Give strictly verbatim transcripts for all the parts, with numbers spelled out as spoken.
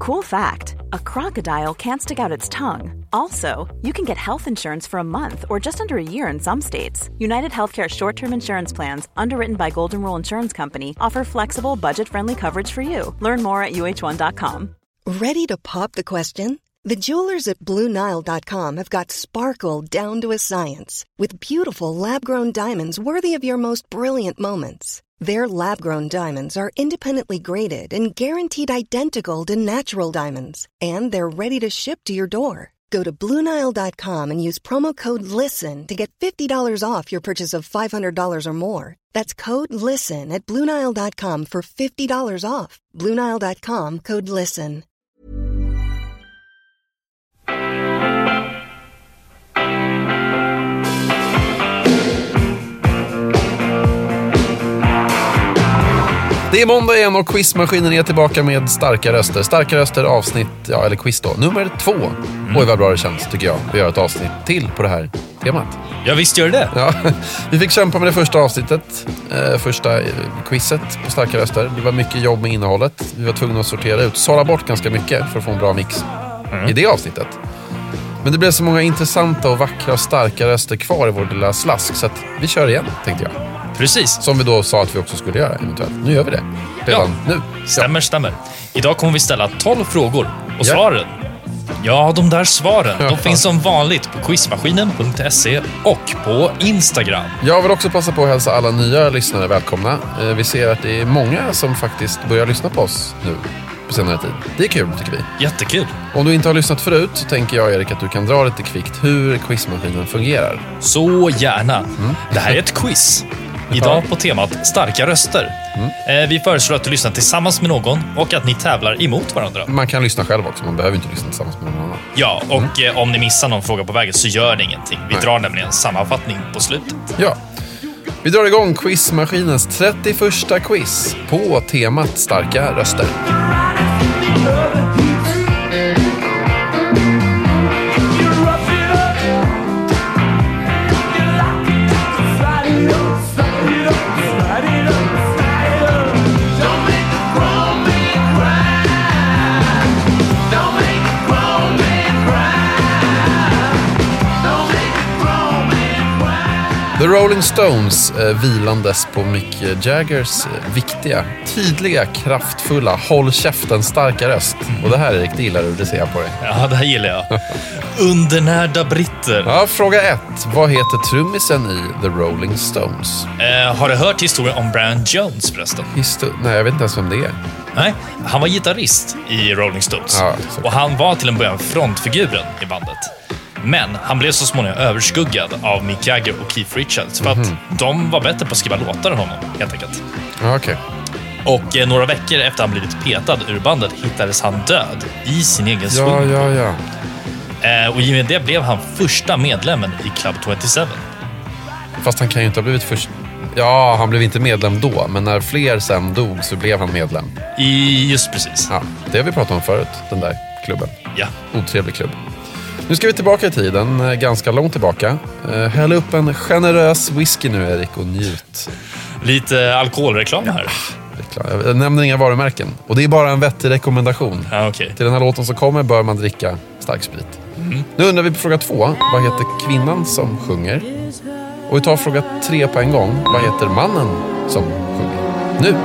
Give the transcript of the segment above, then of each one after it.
Cool fact, a crocodile can't stick out its tongue. Also, you can get health insurance for a month or just under a year in some states. United Healthcare short-term insurance plans, underwritten by Golden Rule Insurance Company, offer flexible, budget-friendly coverage for you. Learn more at U H one dot com. Ready to pop the question? The jewelers at Blue Nile dot com have got sparkle down to a science with beautiful lab-grown diamonds worthy of your most brilliant moments. Their lab-grown diamonds are independently graded and guaranteed identical to natural diamonds, and they're ready to ship to your door. Go to Blue Nile dot com and use promo code LISTEN to get fifty dollars off your purchase of five hundred dollars or more. That's code LISTEN at Blue Nile dot com for fifty dollars off. Blue Nile dot com, code LISTEN. Det är måndag igen och quizmaskinen är tillbaka med starka röster. Starka röster avsnitt, ja eller quiz då, nummer två. Mm. Oj vad bra det känns tycker jag. Vi gör ett avsnitt till på det här temat. Ja visst gör det. Ja, vi fick kämpa med det första avsnittet, eh, första quizet på starka röster. Det var mycket jobb med innehållet. Vi var tvungna att sortera ut, sålla bort ganska mycket för att få en bra mix mm. i det avsnittet. Men det blev så många intressanta och vackra och starka röster kvar i vår lilla slask så att vi kör igen tänkte jag. Precis. Som vi då sa att vi också skulle göra eventuellt. Nu gör vi det. Redan ja, nu. Stämmer, ja. stämmer. Idag kommer vi ställa tolv frågor. Och ja. svaren? Ja, de där svaren. De finns som vanligt på quizmaskinen punkt se och på Instagram. Jag vill också passa på att hälsa alla nya lyssnare välkomna. Vi ser att det är många som faktiskt börjar lyssna på oss nu på senare tid. Det är kul tycker vi. Jättekul. Om du inte har lyssnat förut så tänker jag Erik att du kan dra lite kvickt hur quizmaskinen fungerar. Så gärna. Mm. Det här är ett quiz. Idag på temat starka röster. Mm. Vi föreslår att du lyssnar tillsammans med någon och att ni tävlar emot varandra. Man kan lyssna själv också, man behöver inte lyssna tillsammans med någon annan. Ja, och mm. om ni missar någon fråga på vägen så gör det ingenting. Vi Nej. drar nämligen en sammanfattning på slutet. Ja, vi drar igång quizmaskinens trettioförsta quiz på temat starka röster. The Rolling Stones eh, vilandes på Mick Jaggers eh, viktiga, tydliga, kraftfulla, håll käften, starka röst. Och det här Erik, det gillar du, det ser jag på dig. Ja, det här gillar jag. Undernärda britter. Ja, fråga ett. Vad heter trummisen i The Rolling Stones? Eh, har du hört historien om Brian Jones förresten? Histo- Nej, jag vet inte ens vem det är. Nej, han var gitarrist i Rolling Stones. Ja, och han var till en början frontfiguren i bandet. Men han blev så småningom överskuggad av Mick Jagger och Keith Richards för mm-hmm. att de var bättre på att skriva låtar än honom, helt enkelt. Okej. Okay. Och eh, några veckor efter han blivit petad ur bandet hittades han död i sin egen svung. Ja, ja, ja. Eh, och i och med det blev han första medlemmen i Club tjugosju. Fast han kan ju inte ha blivit först... Ja, han blev inte medlem då, men när fler sen dog så blev han medlem. I, just precis. Ja, det har vi pratat om förut, den där klubben. Ja. Otrevlig klubb. Nu ska vi tillbaka i tiden, ganska långt tillbaka. Uh, häll upp en generös whisky nu, Erik, och njut. Lite alkoholreklam här. Ja, jag nämner inga varumärken. Och det är bara en vettig rekommendation. Ja, okay. Till den här låten som kommer bör man dricka stark sprit. Mm. Nu undrar vi på fråga två. Vad heter kvinnan som sjunger? Och vi tar fråga tre på en gång. Vad heter mannen som sjunger? Nu!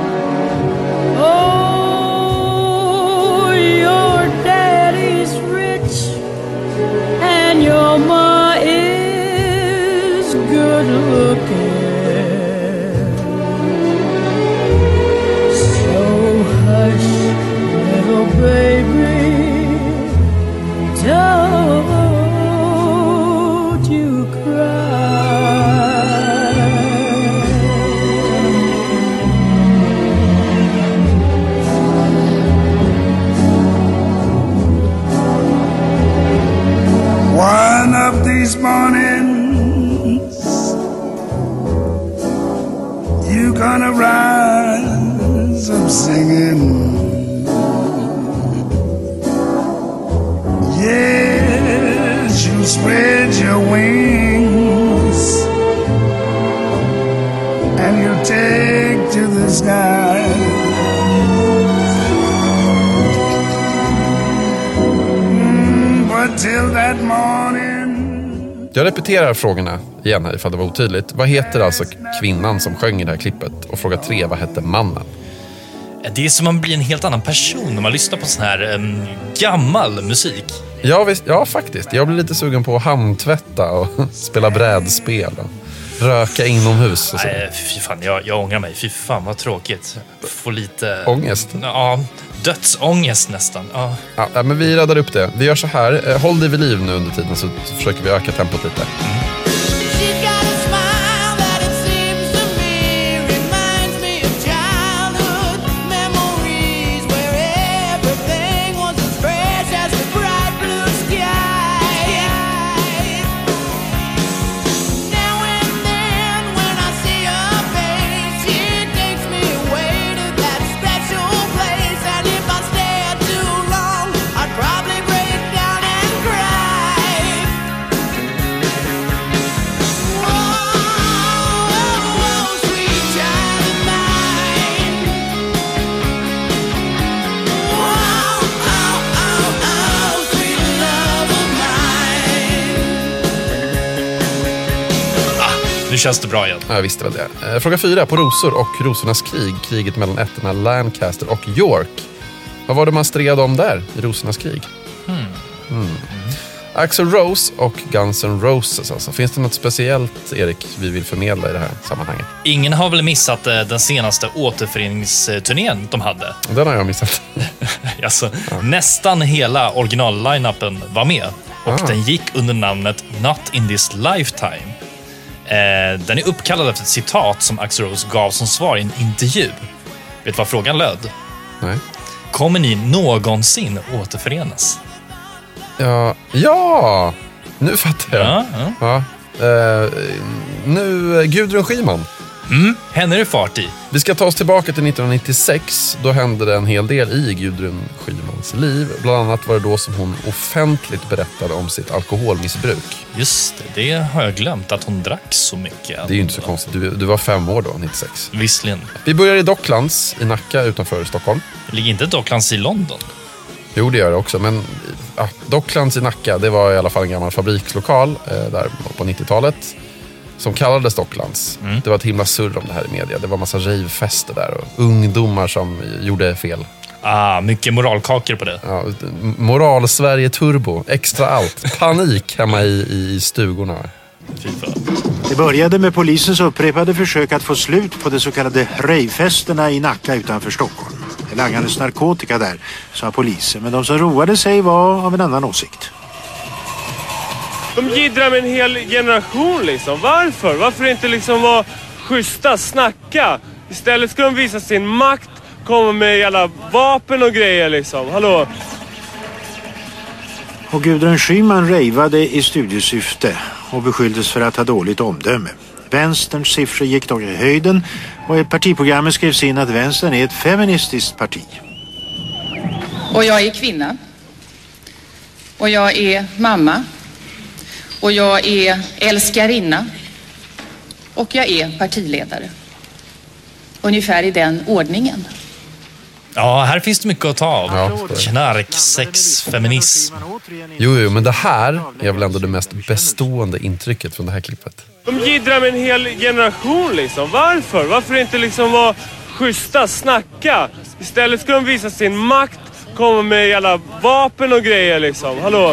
Oh, your daddy's rich and your ma is good looking. So hush, little baby, don't you cry. One of these mornings you gonna rise up singing. Yes, you spread your wings and you take to the sky. but till that morning. Jag repeterar frågorna igen här ifall det var otydligt. Vad heter alltså kvinnan som sjöng i det här klippet? Och fråga tre, vad hette mannen? Det är som man blir en helt annan person när man lyssnar på sån här um, gammal musik. Ja, visst, ja, faktiskt. Jag blir lite sugen på att handtvätta och spela brädspel och röka inomhus och så. Nej, fy fan, jag, jag ångrar mig. Fy fan, vad tråkigt. Få lite... Ångest? Ja, dödsångest nästan. Ja. Ja, men vi räddar upp det. Vi gör så här. Håll dig vid liv nu under tiden så försöker vi öka tempot lite. Mm. Nu känns det bra igen. Ja, jag visste väl det. Fråga fyra. På Rosor och Rosornas krig. Kriget mellan ätterna Lancaster och York. Vad var det man stred om där i Rosornas krig? Mm. Mm. Mm. Axl Rose och Guns N' Roses. Alltså. Finns det något speciellt, Erik, vi vill förmedla i det här sammanhanget? Ingen har väl missat den senaste återföreningsturnén de hade? Den har jag missat. alltså, ja. Nästan hela original-line-upen var med. Och ah. den gick under namnet Not in this lifetime. Eh, den är uppkallad efter ett citat som Axl Rose gav som svar i en intervju. Vet du vad frågan löd? Nej. Kommer ni någonsin återförenas? Ja, ja! Nu fattar jag. Ja, ja. Ja. Eh, nu, Gudrun Schyman. Mm, henne är det fart i. Vi ska ta oss tillbaka till nittonhundranittiosex. Då hände det en hel del i Gudrun Schymans liv. Bland annat var det då som hon offentligt berättade om sitt alkoholmissbruk. Just det, det har jag glömt att hon drack så mycket. Det är ju inte så konstigt. Du, du var fem år då, nittiosex. Visserligen. Vi börjar i Docklands i Nacka utanför Stockholm. Ligger inte Docklands i London? Jo, det gör det också. Men ja, Docklands i Nacka, det var i alla fall en gammal fabrikslokal eh, där på nittiotalet. Som kallades Docklands. Mm. Det var ett himla surr om det här i media. Det var massa ravefester där och ungdomar som gjorde fel. Ah, mycket moralkakor på det. Ja, moral-Sverige turbo. Extra allt. Panik hemma i, i stugorna. Det började med polisens upprepade försök att få slut på de så kallade ravefesterna i Nacka utanför Stockholm. Det langades narkotika där, sa polisen. Men de som roade sig var av en annan åsikt. De giddrar med en hel generation liksom. Varför? Varför inte liksom vara schyssta, snacka? Istället ska de visa sin makt, komma med jävla vapen och grejer liksom. Hallå? Och Gudrun Schyman ravade i studiesyfte och beskylldes för att ha dåligt omdöme. Vänsterns siffror gick dock i höjden och i partiprogrammet skrevs in att vänstern är ett feministiskt parti. Och jag är kvinna. Och jag är mamma. Och jag är älskarinna. Och jag är partiledare. Ungefär i den ordningen. Ja, här finns det mycket att ta av. Ja, knark, sex, feminism. Jo, jo, men det här är väl ändå det mest bestående intrycket från det här klippet. De giddrar med en hel generation liksom. Varför? Varför inte liksom vara schyssta, snacka? Istället ska de visa sin makt, komma med jävla vapen och grejer liksom. Hallå?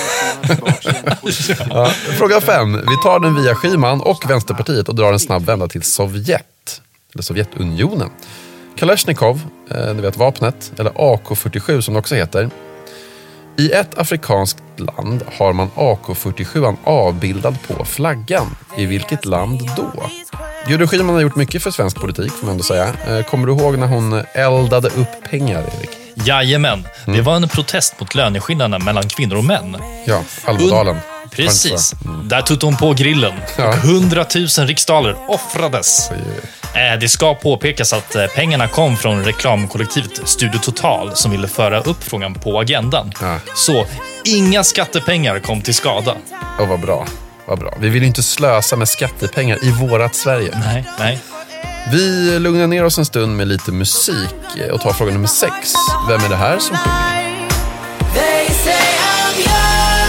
Ja, fråga fem. Vi tar den via Schyman och Vänsterpartiet och drar en snabb vända till Sovjet. Eller Sovjetunionen. Kalashnikov, eh, ni vet vapnet, eller A K fyrtiosju som det också heter. I ett afrikanskt land har man A K fyrtiosju avbildad på flaggan. I vilket land då? Gudrun Schyman har gjort mycket för svensk politik, får man ändå säga. Eh, kommer du ihåg när hon eldade upp pengar, Erik? Jajamän, mm. det var en protest mot löneskillnaderna mellan kvinnor och män. Ja, Almedalen. Precis, mm. där tog hon på grillen. Ja. Och hundratusen riksdaler offrades. Eh, det ska påpekas att eh, pengarna kom från reklamkollektivet Studio Total som ville föra upp frågan på agendan. Ja. Så inga skattepengar kom till skada. Och vad bra, vad bra. Vi vill inte slösa med skattepengar i vårat Sverige. Nej, nej. Vi lugnar ner oss en stund med lite musik och tar fråga nummer sex. Vem är det här som sjunger?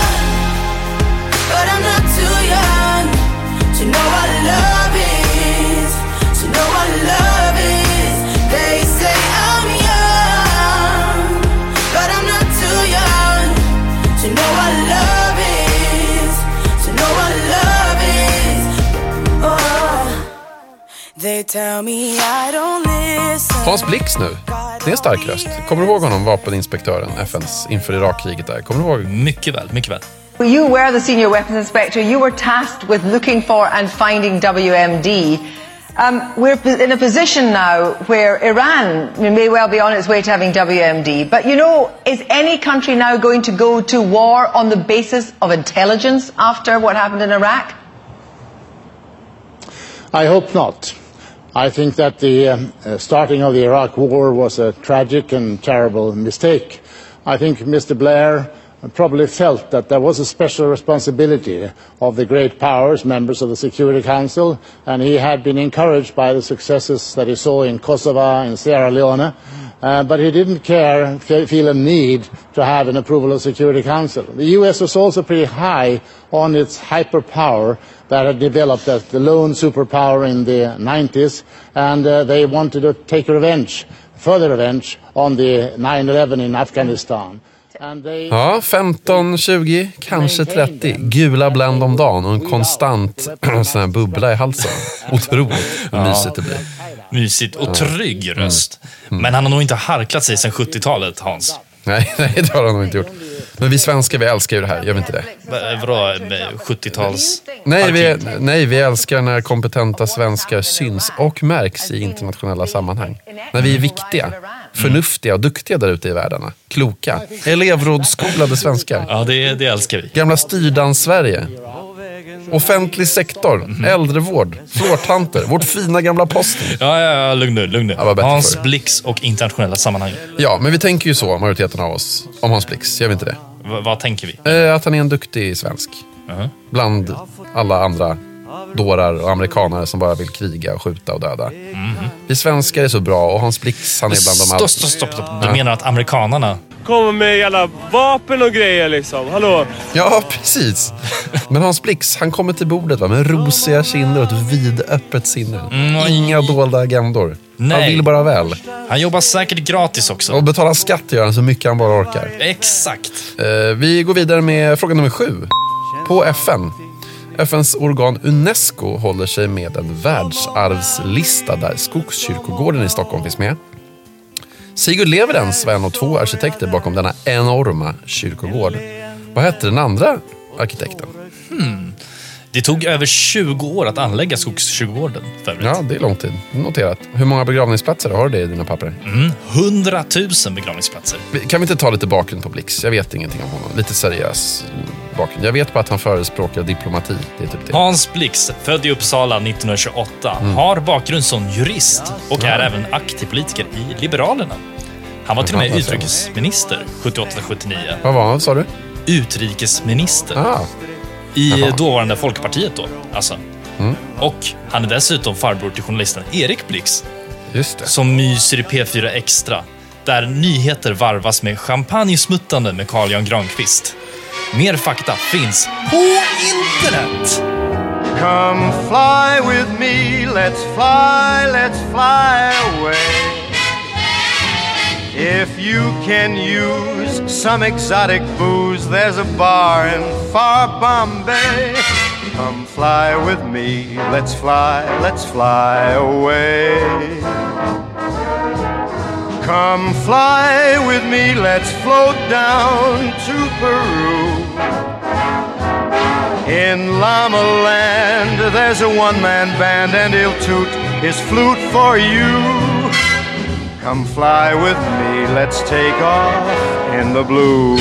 Hans Blix nu. Det är en stark röst. Kommer du ihåg honom, vapeninspektören, F N:s inför Irakkriget där? Kommer du ihåg? Mycket väl, mycket väl. You were the senior weapons inspector. You were tasked with looking for and finding W M D. Um, we're in a position now where Iran may well be on its way to having W M D. But, you know, is any country now going to go to war on the basis of intelligence after what happened in Iraq? I hope not. I think that the um, uh, starting of the Iraq war was a tragic and terrible mistake. I think Mister Blair probably felt that there was a special responsibility of the great powers, members of the Security Council, and he had been encouraged by the successes that he saw in Kosovo and Sierra Leone, uh, but he didn't care, f- feel a need to have an approval of the Security Council. The U S was also pretty high on its hyperpower that had developed as the lone superpower in the nineties, and uh, they wanted to take revenge, further revenge, on the nine eleven in Afghanistan. Ja, femton, tjugo, kanske trettio. Gula Blend om dagen och en konstant sån här bubbla i halsen. Otroligt ja. Mysigt det blir. Mysigt och trygg röst. Mm. Men han har nog inte harklat sig sedan sjuttiotalet, Hans. Nej, nej, det har han nog inte gjort. Men vi svenskar, vi älskar ju det här, gör vi inte det? Vadå, sjuttio-tals? Nej vi, nej, vi älskar när kompetenta svenskar syns och märks i internationella sammanhang. När vi är viktiga, förnuftiga och duktiga där ute i världarna. Kloka, elevrådsskolade svenskar. Ja, det, det älskar vi. Gamla styrdans Sverige. Offentlig sektor, mm. äldrevård, flårtanter, vårt fina gamla posten. Ja, ja, ja, lugn nu, lugn nu. Ja, Hans Blix och internationella sammanhang. Ja, men vi tänker ju så, majoriteten av oss, om Hans Blix, gör vi inte det? V- vad tänker vi? Eh, att han är en duktig svensk. Uh-huh. Bland alla andra dårar och amerikanare som bara vill kriga och skjuta och döda. Mm-hmm. Vi svenskar är så bra och Hans Blix, han är bland de alla... Stopp, stopp, stopp. Du ja. menar att amerikanarna... kommer med jävla vapen och grejer liksom, hallå? Ja, precis. Men Hans Blix, han kommer till bordet va, med rosiga kinder och ett vidöppet sinne. Mm, Inga dolda agendor. Nej. Han vill bara väl. Han jobbar säkert gratis också. Och betalar skatt gör han så mycket han bara orkar. Exakt. Eh, vi går vidare med fråga nummer sju. På F N. F N:s organ UNESCO håller sig med en världsarvslista där Skogskyrkogården i Stockholm finns med. Sigurd Leverens var en av två arkitekter bakom denna enorma kyrkogård. Vad hette den andra arkitekten? Hmm. Det tog över tjugo år att anlägga Skogskyrkogården förut. Ja, det är lång tid. Noterat. Hur många begravningsplatser har du i dina papper? Mm, hundratusen begravningsplatser. Kan vi inte ta lite bakgrund på Blix? Jag vet ingenting om honom. Lite seriös bakgrund. Jag vet bara att han förespråkar diplomati. Det är typ det. Hans Blix, född i Uppsala nittonhundratjugoåtta, mm. har bakgrund som jurist och är ja. även aktiv politiker i Liberalerna. Han var till och med utrikesminister sjuttioåtta till sjuttionio. Vad var han, sa du? Utrikesminister. Ah. I Jaha. dåvarande Folkpartiet då, alltså. Mm. Och han är dessutom farbror till journalisten Erik Blix. Just det. Som myser i P fyra Extra, där nyheter varvas med champagnesmuttande med Carl Jan Granqvist. Mer fakta finns på internet. Come fly with me, let's fly, let's fly away. If you can use some exotic booze, there's a bar in far Bombay. Come fly with me, let's fly, let's fly away. Come fly with me, let's float down to Peru. In Llama Land, there's a one-man band and he'll toot his flute for you. Come fly with me, let's take off in the blue.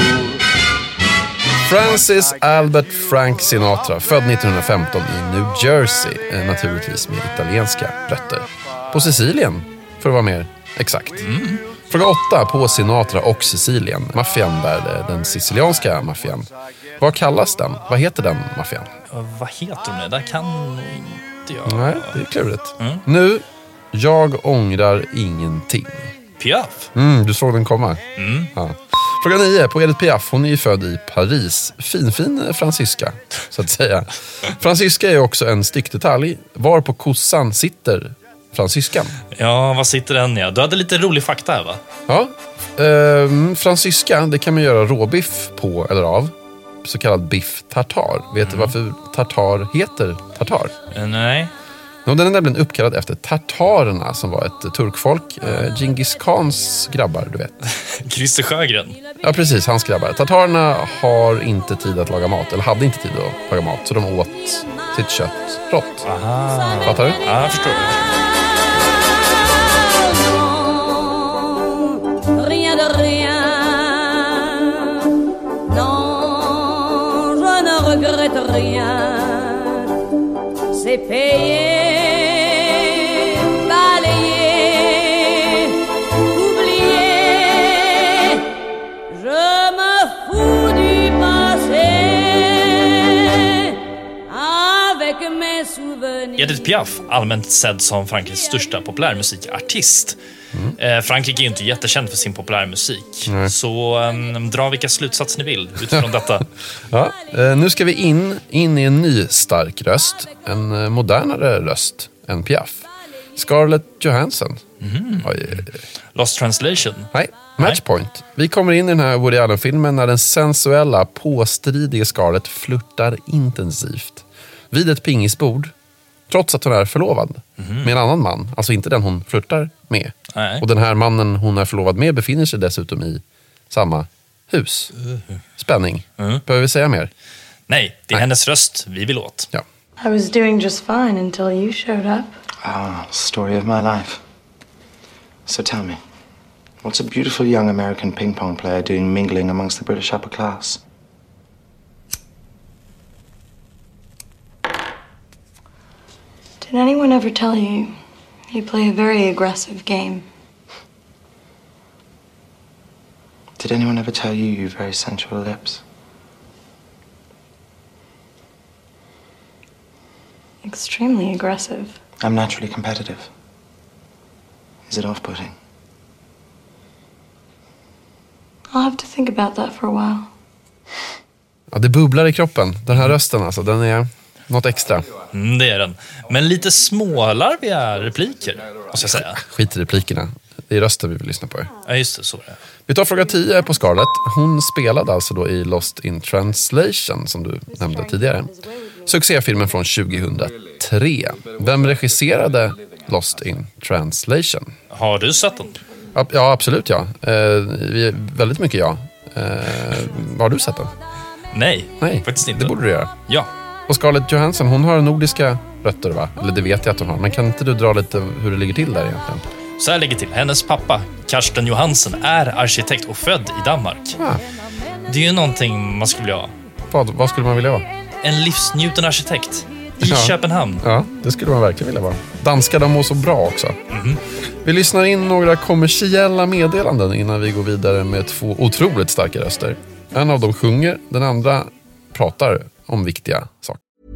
Francis Albert Frank Sinatra, född nittonhundrafemton i New Jersey, naturligtvis med italienska rötter. På Sicilien, för att vara mer exakt. Mm. Fråga åtta, på Sinatra och Sicilien. Maffian där, den sicilianska maffian. Vad kallas den? Vad heter den maffian? Vad heter den? Där kan inte jag... Nej, det är klurigt. Mm. Nu, jag ångrar ingenting. Piaf. Mm, du såg den komma. Mm. Ja. Fråga nio, på Edith Piaf. Hon är ju född i Paris. Finfin fransyska, så att säga. Fransyska är också en styckdetalj. Var på kossan sitter fransyskan? Ja, vad sitter den? Ja? Du hade lite rolig fakta här, va? Ja. Ehm, fransyska, det kan man göra råbiff på eller av. Så kallad biff tartar. Vet mm. du varför tartar heter tartar? Uh, nej. Och den är nämligen uppkallad efter tartarerna som var ett turkfolk. Eh, Genghis Khans grabbar, du vet. Christer Sjögren. Ja, precis. Hans grabbar. Tartarerna har inte tid att laga mat. Eller hade inte tid att laga mat. Så de åt sitt kött rått. Aha. Fattar du? Ja, jag förstår. Rien de rien. Non, je ne regrette rien. C'est payé, balayé, oublié. Je me fous du passé avec mes souvenirs. Edith Piaf, allmänt sedd som Frankrikes största populärmusikartist. Mm. Eh, Frankrike är ju inte jättekänd för sin populärmusik. Nej. Så um, dra vilka slutsatser ni vill utifrån detta. Ja, eh, nu ska vi in, in i en ny stark röst. En eh, modernare röst än Piaf. Scarlett Johansson. Mm. Oj, oj, oj. Lost Translation. Nej, Matchpoint. Vi kommer in i den här Woody Allen-filmen när den sensuella, påstridiga Scarlett flirtar intensivt vid ett pingisbord, trots att hon är förlovad mm. med en annan man. Alltså inte den hon flirtar med. Nej. Och den här mannen hon är förlovad med befinner sig dessutom i samma hus. Spänning. Mm. Behöver vi säga mer? Nej, det är Nej. hennes röst vi vill åt. Ja. I was doing just fine until you showed up. Ah, story of my life. So tell me, what's a beautiful young American ping pong player doing mingling amongst the British upper class? Did anyone ever tell you you play a very aggressive game? Did anyone ever tell you you have very sensual lips? Extremely aggressive. I'm naturally competitive. Is it off-putting? I'll have to think about that for a while. Ja, det bubblar i kroppen. Den här rösten alltså, den är något extra. Mm, det är den. Men lite smålarviga repliker, måste jag säga. Skit i replikerna. Det är rösten vi vill lyssna på. Ja, just det, så är det. Vi tar fråga tio på Scarlett. Hon spelade alltså då i Lost in Translation, som du nämnde tidigare. Succéfilmen från tjugohundratre. Vem regisserade Lost in Translation? Har du sett den? Ja, absolut ja. Eh, vi, väldigt mycket ja. Eh, har du sett den? Nej, Nej, faktiskt inte. Det borde du göra. Ja. Och Scarlett Johansson, hon har nordiska rötter va? Eller det vet jag att hon har. Men kan inte du dra lite hur det ligger till där egentligen? Så här ligger till. Hennes pappa, Karsten Johansen, är arkitekt och född i Danmark. Ah. Det är ju någonting man skulle vilja ha. Vad, vad skulle man vilja vara? En livsnjuten arkitekt i ja. Köpenhamn. Ja, det skulle man verkligen vilja vara. Danskar, de mår så bra också. Mm-hmm. Vi lyssnar in några kommersiella meddelanden innan vi går vidare med två otroligt starka röster. En av dem sjunger, den andra pratar om viktiga saker.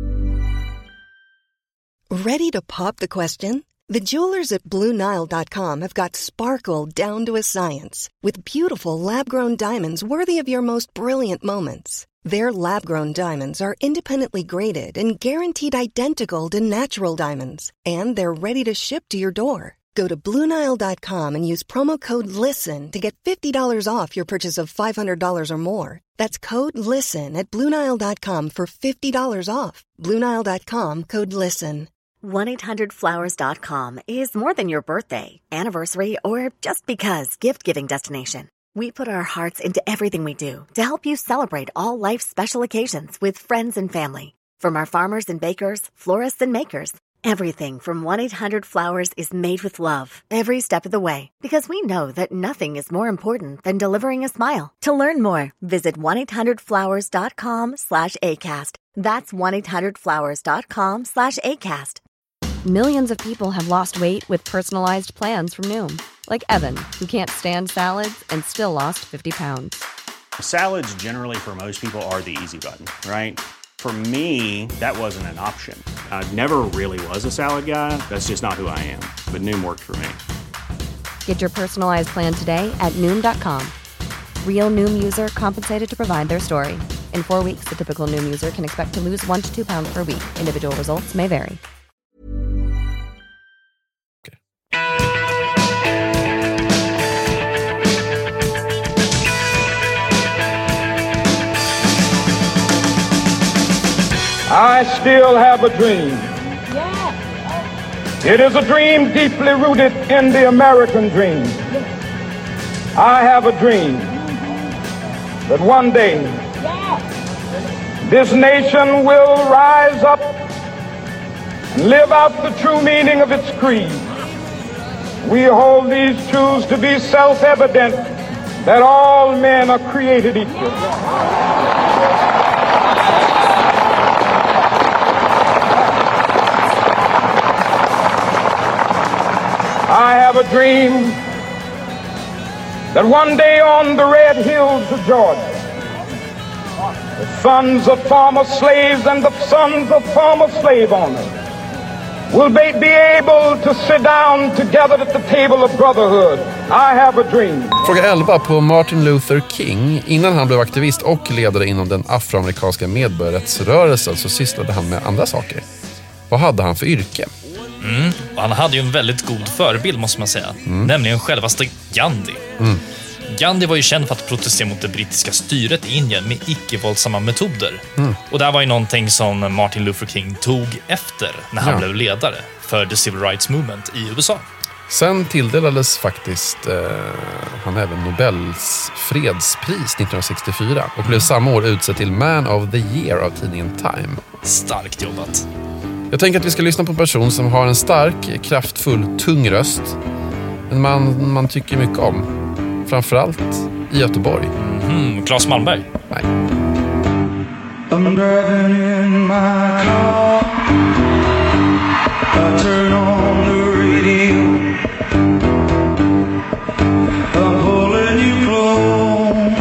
Ready to pop the question? The jewelers at Blue Nile dot com have got sparkle down to a science with beautiful lab-grown diamonds worthy of your most brilliant moments. Their lab-grown diamonds are independently graded and guaranteed identical to natural diamonds, and they're ready to ship to your door. Go to Blue Nile dot com and use promo code LISTEN to get fifty dollars off your purchase of five hundred dollars or more. That's code LISTEN at Blue Nile dot com for fifty dollars off. Blue Nile dot com, code LISTEN. one eight hundred flowers dot com is more than your birthday, anniversary, or just because gift-giving destination. We put our hearts into everything we do to help you celebrate all life's special occasions with friends and family. From our farmers and bakers, florists and makers, everything from one eight hundred flowers is made with love every step of the way, because we know that nothing is more important than delivering a smile. To learn more, visit one eight hundred flowers dot com slash ACAST. That's one eight hundred flowers dot com slash ACAST. Millions of people have lost weight with personalized plans from Noom. Like Evan, who can't stand salads and still lost fifty pounds. Salads generally for most people are the easy button, right? For me, that wasn't an option. I never really was a salad guy. That's just not who I am. But Noom worked for me. Get your personalized plan today at Noom dot com. Real Noom user compensated to provide their story. In four weeks, the typical Noom user can expect to lose one to two pounds per week. Individual results may vary. I still have a dream. It is a dream deeply rooted in the American dream. I have a dream that one day this nation will rise up and live out the true meaning of its creed. We hold these truths to be self-evident, that all men are created equal. I have a dream that one day on the red hills of Georgia, the sons of former slaves and the sons of former slave owners will be, be able to sit down together at the table of brotherhood. I have a dream. Fråga elva på Martin Luther King. Innan han blev aktivist och ledare inom den afroamerikanska medborgarrättsrörelsen så sysslade han med andra saker. Vad hade han för yrke? Mm. Och han hade ju en väldigt god förebild måste man säga. Mm. Nämligen självaste Gandhi. Mm. Gandhi var ju känd för att protestera mot det brittiska styret i Indien med icke-våldsamma metoder. Mm. Och det här var ju någonting som Martin Luther King tog efter när han ja. blev ledare för the Civil Rights Movement i U S A. Sen tilldelades faktiskt eh, han även Nobels fredspris nittonhundrasextiofyra och blev samma år utsedd till Man of the Year av tidningen Time. Starkt jobbat. Jag tänker att vi ska lyssna på en person som har en stark, kraftfull, tung röst. En man man tycker mycket om. Framförallt i Göteborg. Mm-hmm. Claes Malmberg. Nej. I'm driving in my car. I turn on the radio. I'm pulling you close.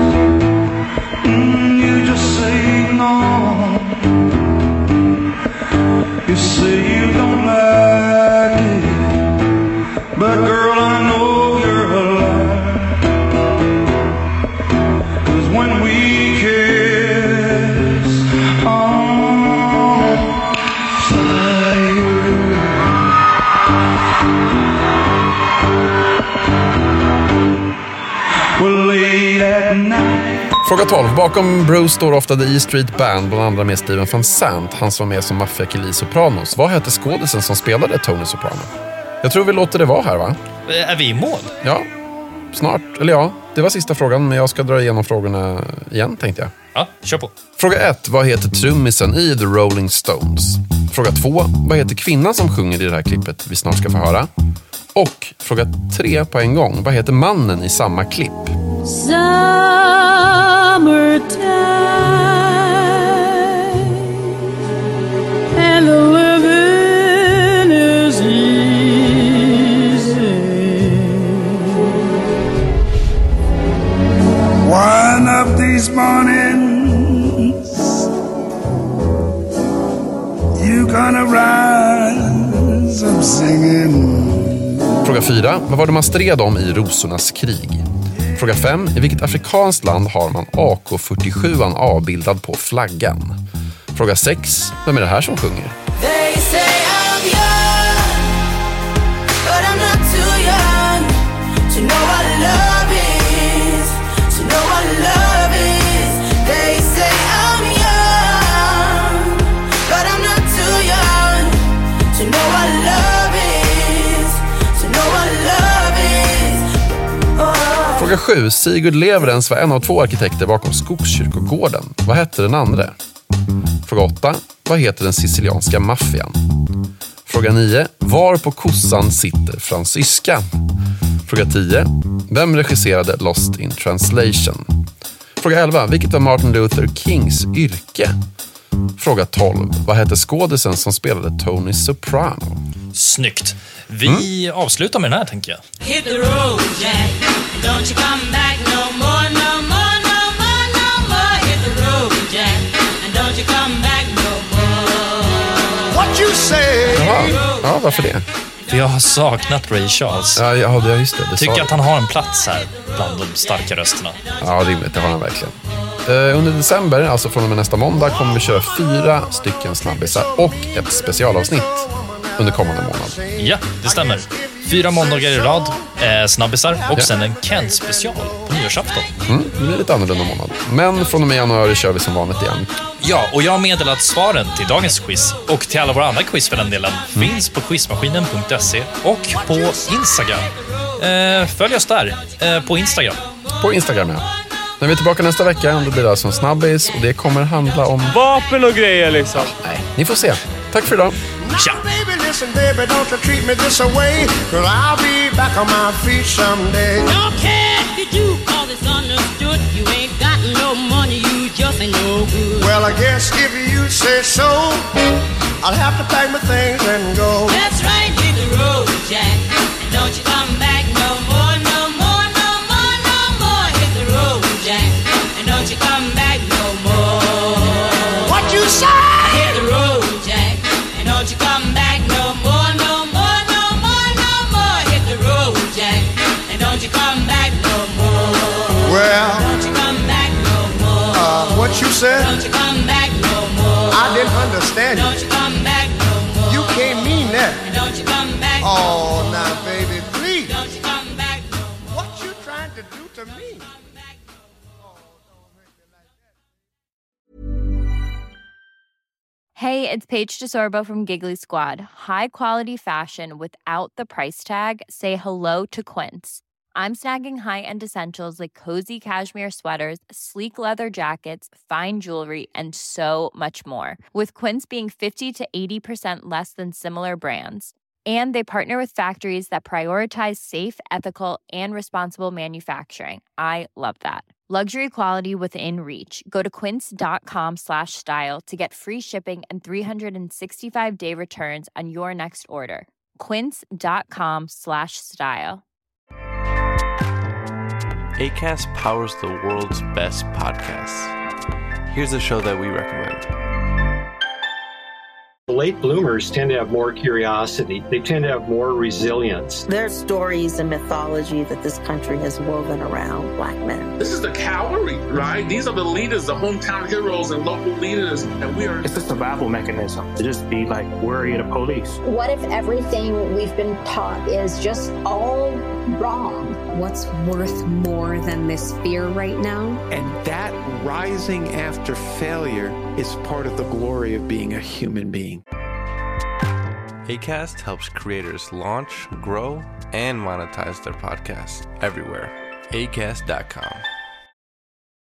Mm, you just say no. You say you don't like it, but girl, I know you're alive. 'Cause when we kiss on fire, we're late at night. Fråga tolv. Bakom Bruce står ofta The E Street Band, bland andra med Steven Van Sant. Han som var med som maffiakille i Sopranos. Vad hette skådisen som spelade Tony Soprano? Jag tror vi låter det vara här, va? Är vi i mål? Ja, snart. Eller ja, det var sista frågan, men jag ska dra igenom frågorna igen, tänkte jag. Ja, kör på. Fråga ett. Vad heter trummisen i The Rolling Stones? Fråga två. Vad heter kvinnan som sjunger i det här klippet vi snart ska få höra? Och fråga tre på en gång. Vad heter mannen i samma klipp? Summertime and the living is easy. One of these mornings you gonna rise up singing. Fråga fyra. Vad var det man stred om i Rosornas krig? Fråga fem. I vilket afrikanskt land har man A K fyrtiosju avbildad på flaggan? Fråga sex. Vem är det här som sjunger? They say I'm young, but I'm not too young to know what love is, to know what love is. They say I'm young, but I'm not too young to know what love is, to know what love is. Oh. Fråga sju. Sigurd Leverens var en av två arkitekter bakom Skogskyrkogården. Vad hette den andra? Fråga åtta. Vad heter den sicilianska maffian? Fråga nio. Var på kossan sitter fransyskan? Fråga tio. Vem regisserade Lost in Translation? Fråga elva. Vilket var Martin Luther Kings yrke? Fråga tolv. Vad hette skådisen som spelade Tony Soprano? Snyggt. Vi mm. avslutar med den här, tänker jag. Hit the road, Jack. Don't you come back no more, no more, no more, no more. Hit the road, Jack. And don't you come back no more. What you say? Jaha. Ja, varför det? För jag har saknat Ray Charles. Ja, ja just det. det Tycker att han har en plats här bland de starka rösterna. Ja, rimligt. Det har han verkligen. Uh, under december, alltså från och med nästa måndag, kommer vi köra fyra stycken snabbisar och ett specialavsnitt under kommande månad. Ja, det stämmer. Fyra måndagar i rad, eh, snabbisar och ja. sen en Kent-special på nyårsafton. Mm, det blir lite annorlunda månad. Men från och med januari kör vi som vanligt igen. Ja, och jag har meddelat svaren till dagens quiz och till alla våra andra quiz för den delen mm. finns på quizmaskinen punkt se och på Instagram. Eh, följ oss där, eh, på Instagram. På Instagram, ja. När vi är tillbaka nästa vecka, då blir det alltså en snabbis och det kommer handla om... vapen och grejer liksom. Nej, ni får se. Tack för idag. Tja! Baby, listen, baby, don't you treat me this away, 'cause I'll be back on my feet someday. Don't care if you call this understood. You ain't got no money, you just ain't no good. Well, I guess if you say so, I'll have to pack my things and go. That's right, hit the road, Jack. And don't you come back no more, no more, no more, no more. Hit the road, Jack. And don't you come back no more. What you say? Hit the road, Jack. And don't you come back no more, no more, no more, no more. Hit the road, Jack. And don't you come back no more. Well, don't you come back no more. Uh, what you said? Don't you come back no more. I didn't understand Don't you. you come back no more. You can't mean that. And don't you come back Oh, no more. now, baby, please. Don't you come back no more. What you trying to do to me? Hey, it's Paige DeSorbo from Giggly Squad. High quality fashion without the price tag. Say hello to Quince. I'm snagging high-end essentials like cozy cashmere sweaters, sleek leather jackets, fine jewelry, and so much more. With Quince being fifty to eighty percent less than similar brands. And they partner with factories that prioritize safe, ethical, and responsible manufacturing. I love that. Luxury quality within reach. Go to quince.com slash style to get free shipping and three sixty-five day returns on your next order. Quince.com slash style. Acast powers the world's best podcasts. Here's a show that we recommend. Late bloomers tend to have more curiosity. They tend to have more resilience. There's stories and mythology that this country has woven around Black men. This is the cavalry, right? These are the leaders, the hometown heroes and local leaders. And we are... It's a survival mechanism to just be like worried of police. What if everything we've been taught is just all wrong? What's worth more than this fear right now? And that rising after failure is part of the glory of being a human being. Acast helps creators launch, grow, and monetize their podcasts everywhere. acast dot com.